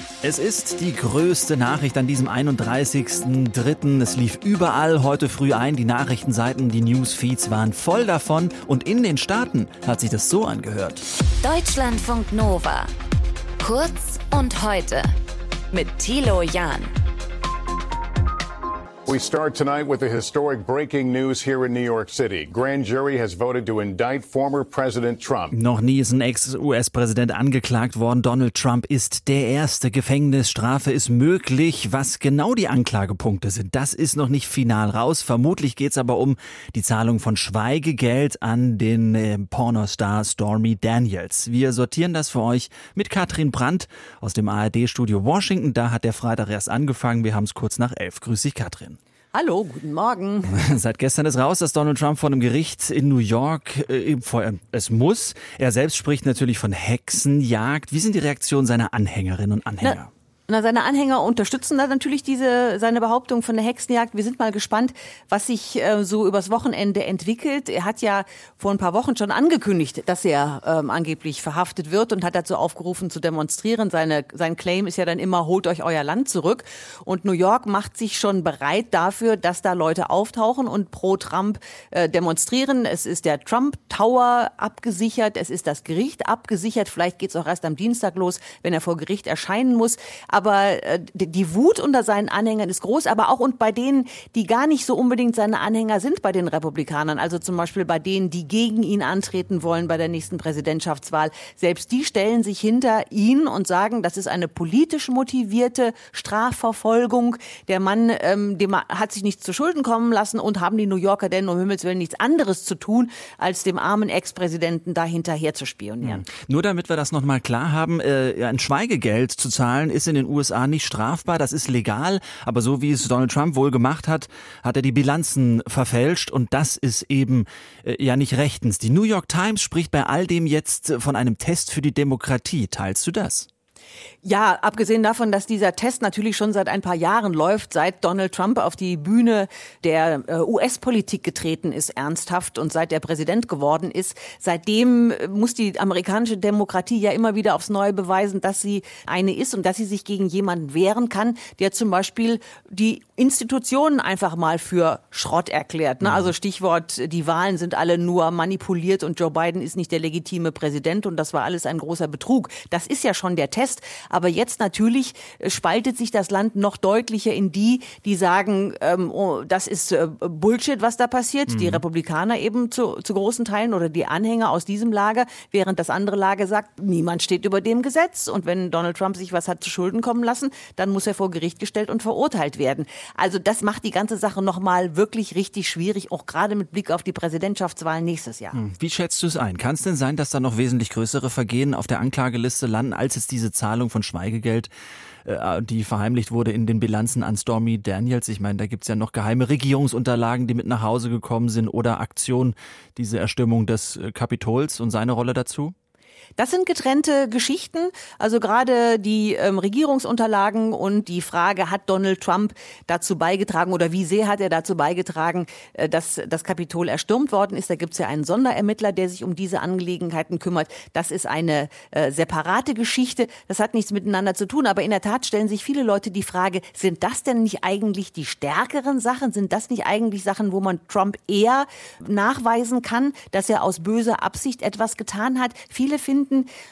Es ist die größte Nachricht an diesem 31.03. Es lief überall heute früh ein. Die Nachrichtenseiten, die Newsfeeds waren voll davon. Und in den Staaten hat sich das so angehört. Deutschlandfunk Nova. Kurz und heute. Mit Thilo Jahn. We start tonight with the historic breaking news here in New York City. Grand jury has voted to indict former President Trump. Noch nie ist ein Ex-US-Präsident angeklagt worden. Donald Trump ist der Erste. Gefängnisstrafe ist möglich. Was genau die Anklagepunkte sind, das ist noch nicht final raus. Vermutlich geht es aber um die Zahlung von Schweigegeld an den Pornostar Stormy Daniels. Wir sortieren das für euch mit Katrin Brandt aus dem ARD-Studio Washington. Da hat der Freitag erst angefangen. Wir haben es kurz nach 11. Grüß dich, Katrin. Hallo, guten Morgen. Seit gestern ist raus, dass Donald Trump vor einem Gericht in New York es muss. Er selbst spricht natürlich von Hexenjagd. Wie sind die Reaktionen seiner Anhängerinnen und Anhänger? Seine Anhänger unterstützen da natürlich seine Behauptung von der Hexenjagd. Wir sind mal gespannt, was sich so übers Wochenende entwickelt. Er hat ja vor ein paar Wochen schon angekündigt, dass er angeblich verhaftet wird und hat dazu aufgerufen zu demonstrieren. Sein Claim ist ja dann immer, holt euch euer Land zurück. Und New York macht sich schon bereit dafür, dass da Leute auftauchen und pro Trump demonstrieren. Es ist der Trump Tower abgesichert, es ist das Gericht abgesichert. Vielleicht geht es auch erst am Dienstag los, wenn er vor Gericht erscheinen muss. Aber die Wut unter seinen Anhängern ist groß, aber auch und bei denen, die gar nicht so unbedingt seine Anhänger sind bei den Republikanern, also zum Beispiel bei denen, die gegen ihn antreten wollen bei der nächsten Präsidentschaftswahl. Selbst die stellen sich hinter ihn und sagen, das ist eine politisch motivierte Strafverfolgung. Der Mann, dem hat sich nichts zu Schulden kommen lassen und haben die New Yorker denn um Himmels Willen nichts anderes zu tun, als dem armen Ex-Präsidenten da hinterher zu spionieren. Nur damit wir das nochmal klar haben, ein Schweigegeld zu zahlen ist in den USA nicht strafbar, das ist legal, aber so wie es Donald Trump wohl gemacht hat, hat er die Bilanzen verfälscht und das ist eben ja nicht rechtens. Die New York Times spricht bei all dem jetzt von einem Test für die Demokratie. Teilst du das? Ja, abgesehen davon, dass dieser Test natürlich schon seit ein paar Jahren läuft, seit Donald Trump auf die Bühne der US-Politik getreten ist, ernsthaft, und seit er Präsident geworden ist, seitdem muss die amerikanische Demokratie ja immer wieder aufs Neue beweisen, dass sie eine ist und dass sie sich gegen jemanden wehren kann, der zum Beispiel die Institutionen einfach mal für Schrott erklärt. Ne? Also Stichwort, die Wahlen sind alle nur manipuliert und Joe Biden ist nicht der legitime Präsident und das war alles ein großer Betrug. Das ist ja schon der Test. Aber jetzt natürlich spaltet sich das Land noch deutlicher in die sagen, das ist Bullshit, was da passiert. Die Republikaner eben zu großen Teilen oder die Anhänger aus diesem Lager, während das andere Lager sagt, niemand steht über dem Gesetz. Und wenn Donald Trump sich was hat zu Schulden kommen lassen, dann muss er vor Gericht gestellt und verurteilt werden. Also das macht die ganze Sache nochmal wirklich richtig schwierig, auch gerade mit Blick auf die Präsidentschaftswahlen nächstes Jahr. Wie schätzt du es ein? Kann es denn sein, dass da noch wesentlich größere Vergehen auf der Anklageliste landen, als jetzt diese Zahlung von Schweigegeld, die verheimlicht wurde in den Bilanzen an Stormy Daniels? Ich meine, da gibt's ja noch geheime Regierungsunterlagen, die mit nach Hause gekommen sind oder Aktion, diese Erstürmung des Kapitols und seine Rolle dazu? Das sind getrennte Geschichten, also gerade die Regierungsunterlagen und die Frage, hat Donald Trump dazu beigetragen oder wie sehr hat er dazu beigetragen, dass das Kapitol erstürmt worden ist. Da gibt es ja einen Sonderermittler, der sich um diese Angelegenheiten kümmert. Das ist eine separate Geschichte, das hat nichts miteinander zu tun, aber in der Tat stellen sich viele Leute die Frage, sind das denn nicht eigentlich die stärkeren Sachen? Sind das nicht eigentlich Sachen, wo man Trump eher nachweisen kann, dass er aus böser Absicht etwas getan hat? Viele finden,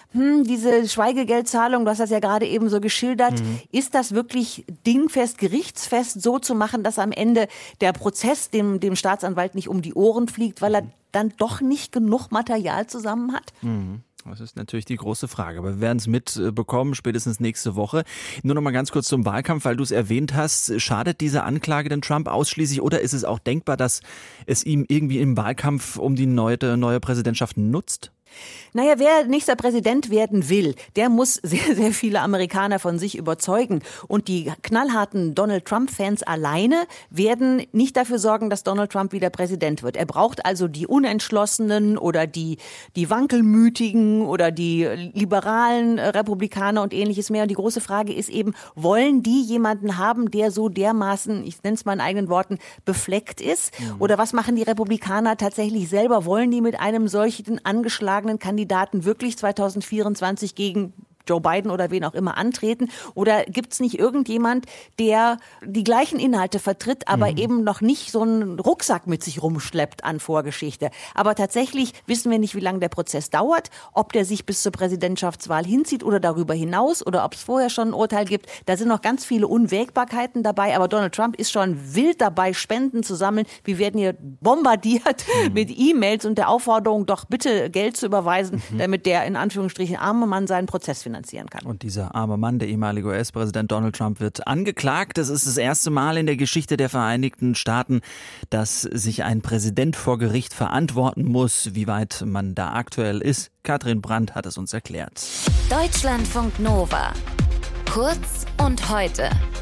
diese Schweigegeldzahlung, du hast das ja gerade eben so geschildert, ist das wirklich dingfest, gerichtsfest so zu machen, dass am Ende der Prozess dem Staatsanwalt nicht um die Ohren fliegt, weil er dann doch nicht genug Material zusammen hat? Das ist natürlich die große Frage, aber wir werden es mitbekommen, spätestens nächste Woche. Nur noch mal ganz kurz zum Wahlkampf, weil du es erwähnt hast. Schadet diese Anklage denn Trump ausschließlich oder ist es auch denkbar, dass es ihm irgendwie im Wahlkampf um die neue Präsidentschaft nutzt? Naja, wer nächster Präsident werden will, der muss sehr, sehr viele Amerikaner von sich überzeugen. Und die knallharten Donald-Trump-Fans alleine werden nicht dafür sorgen, dass Donald Trump wieder Präsident wird. Er braucht also die Unentschlossenen oder die Wankelmütigen oder die liberalen Republikaner und ähnliches mehr. Und die große Frage ist eben, wollen die jemanden haben, der so dermaßen, ich nenne es mal in eigenen Worten, befleckt ist? Oder was machen die Republikaner tatsächlich selber? Wollen die mit einem solchen angeschlagenen Kandidaten wirklich 2024 gegen Joe Biden oder wen auch immer antreten? Oder gibt es nicht irgendjemand, der die gleichen Inhalte vertritt, aber eben noch nicht so einen Rucksack mit sich rumschleppt an Vorgeschichte? Aber tatsächlich wissen wir nicht, wie lange der Prozess dauert, ob der sich bis zur Präsidentschaftswahl hinzieht oder darüber hinaus oder ob es vorher schon ein Urteil gibt. Da sind noch ganz viele Unwägbarkeiten dabei, aber Donald Trump ist schon wild dabei, Spenden zu sammeln. Wir werden hier bombardiert mit E-Mails und der Aufforderung, doch bitte Geld zu überweisen, damit der in Anführungsstrichen arme Mann seinen Prozess finanzieren kann. Und dieser arme Mann, der ehemalige US-Präsident Donald Trump, wird angeklagt. Das ist das erste Mal in der Geschichte der Vereinigten Staaten, dass sich ein Präsident vor Gericht verantworten muss. Wie weit man da aktuell ist, Katrin Brandt hat es uns erklärt. Deutschlandfunk Nova. Kurz und heute.